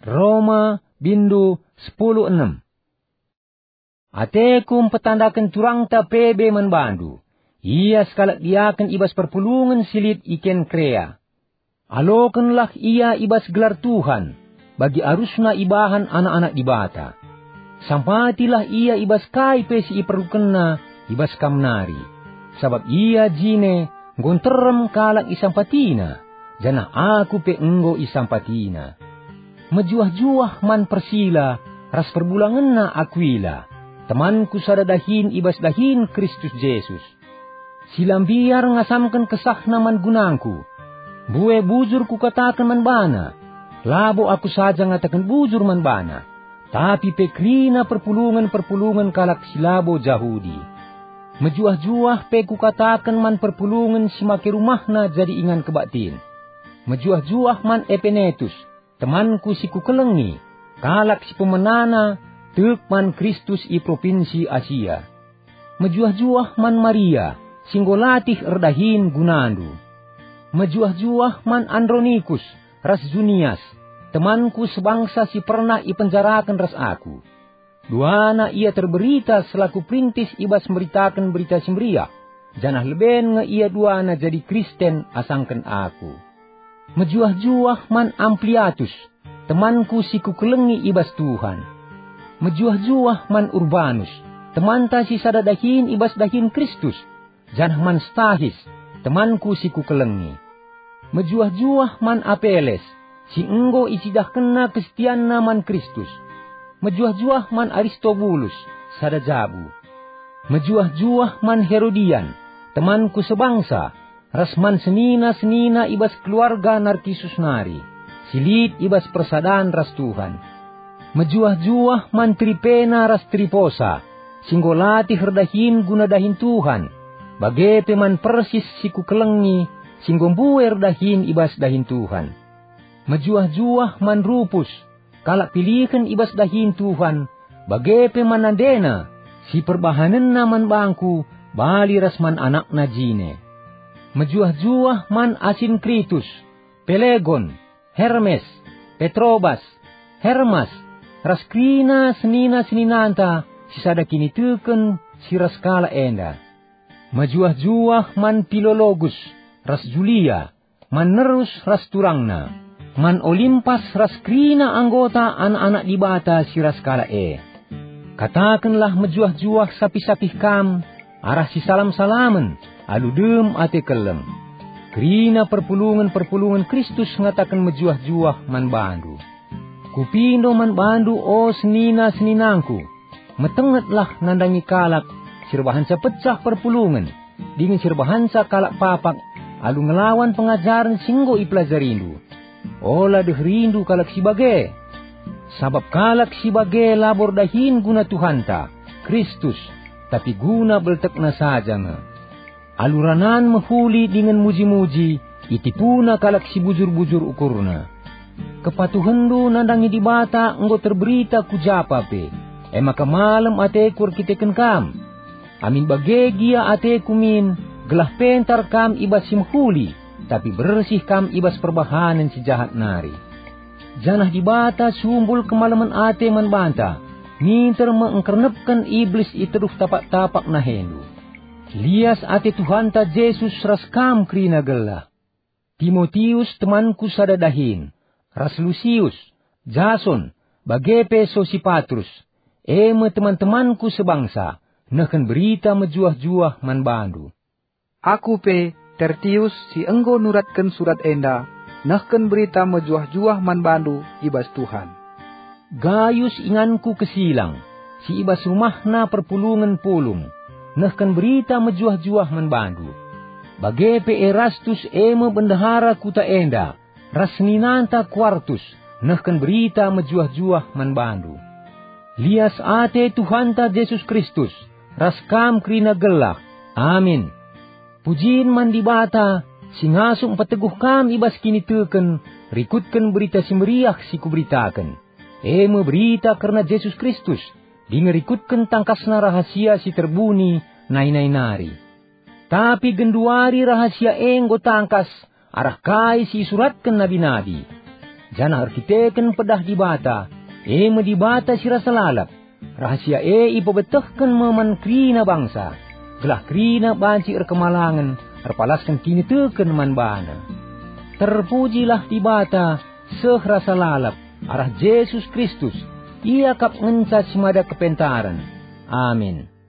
Roma bindu 10:6. Ateku petandakan turangta pebe manbandu. Ia sekalak diakan ibas perpulungan silit iken krea. Alokanlah ia ibas gelar Tuhan, bagi arusna ibahan anak-anak dibata. Sampatilah ia ibas kai pesi iperlukenna ibas kamnari. Sabab ia jine gonterem kalak isampatina, jana aku pe enggo isampatina. Mejuah-juah man persila, ras perbulangenna akuila. Temanku sadadahin ibas dahin Kristus Yesus. Silam biar ngasamkan kesahna man gunangku. Bue bujur ku katakan man bana. Labo aku saja ngatakan bujur man bana. Tapi pekrina perpulungan-perpulungan kalak silabo Jahudi. Mejuah-juah pe ku katakan man perpulungan si make rumahna jadi ingan kebatin. Mejuah-juah man Epenetus, temanku si kukelengi, kalak si pemenana, tek man Kristus i provinsi Asia. Mejuah-juah man Maria, singgolatih erdahin gunandu. Mejuah-juah man Andronikus, ras Junias, temanku sebangsa si pernah ipenjarakan ras aku. Duana ia terberita selaku perintis ibas memberitakan berita semeriah. Janah leben nge ia duana jadi Kristen asangkan aku. Mejuah-juah man Ampliatus, temanku si kukelengi ibas Tuhan. Mejuah-juah man Urbanus, temanta si sadadahin ibas dahin Kristus. Janah man Stahis, temanku si kukelengi. Mejuah-juah man Apeles, si enggo isidah kena kesetianna man Kristus. Mejuah-juah man Aristobulus, sadajabu. Mejuah-juah man Herodian, temanku sebangsa. Rasman senina-senina ibas keluarga Narkisus nari. Silit ibas persadaan ras Tuhan. Mejuah-juah man Tripena ras Triposa. Singgolati herdahin guna dahin Tuhan. Bage peman persis siku kelengi. Singgombuer dahin ibas dahin Tuhan. Mejuah-juah man Rupus. Kalak pilihkan ibas dahin Tuhan. Bage peman Andena. Si perbahanen naman bangku. Bali rasman anak na jine. Mejuah-juah man Asinkritus, Pelegon, Hermes, Petrobas, Hermas, raskrina senina-seninanta, sisada kini teken si raskala enda. Mejuah-juah man Pilologus, ras Julia, man Nerus ras turangna, man Olimpas raskrina anggota anak-anak dibata si raskala Katakanlah mejuah-juah sapih-sapih kam, arah si salam-salamen, aludem ate kelem. Krina perpulungan-perpulungan Kristus ngatakan mejuah-juah man bandu. Kupindo man bandu o senina-seninangku. Metengetlah nandangi kalak, sirbahansa pecah perpulungan. Dingin sirbahansa kalak papak, alu ngelawan pengajaran singgo ipelajarindu. Ola deh rindu kalak sibage. Sabab kalak sibage labor dahin guna Tuhanta, Kristus, tapi guna beltekna saja nge. Aluranan menghuli dengan muji-muji, itipuna kalak si bujur-bujur ukurna. Kepatuhendu nandangi di bata enggo terberita kujapa pe. Maka malam ateku arkiteken kam. Amin bagegia ateku min, gelah pentar kam ibas si menghuli, tapi bersih kam ibas perbahanan si jahat nari. Janah di bata sumbul kemalaman ate manbanta, minter mengkernepkan iblis iteruf tapak-tapak na hendu. Lias ate Tuhanta Yesus ras kam krina gelah. Timotius temanku sadadahin, ras Lusius, Jason, bagepe Sosipatrus, teman-temanku sebangsa, neken berita mejuah-juah man bandu. Aku pe Tertius si enggo nuratkan surat enda, neken berita mejuah-juah man bandu ibas Tuhan. Gayus inganku kesilang, si ibas rumahna perpulungan pulung. Nahkan berita mejuah-juah manbandu. Bagepe Erastus bendahara kuta enda. Rasninanta Quartus. Nahkan berita mejuah-juah manbandu. Lias ate Tuhanta Yesus Kristus. Raskam krina gelah. Amin. Pujin mandibata. Singasum pateguh kam ibas kini teken. Rikutkan berita simeriah si kuberitakan. Berita karena Yesus Kristus. Dingerikutkan tangkasna rahasia si terbuni nai-nai nari. Tapi genduari rahasia enggo tangkas arah kai si suratkan nabi-nabi. Jana arkiteken pedah di bata, di bata si rasa lalap. Rahasia ipabetehken meman krina bangsa. Gelah krina banci kemalangan, palaskan kini teken man bana. Terpujilah di bata, seh rasa lalap, arah Yesus Kristus, ia kap ngencat semada kepentaran. Amin.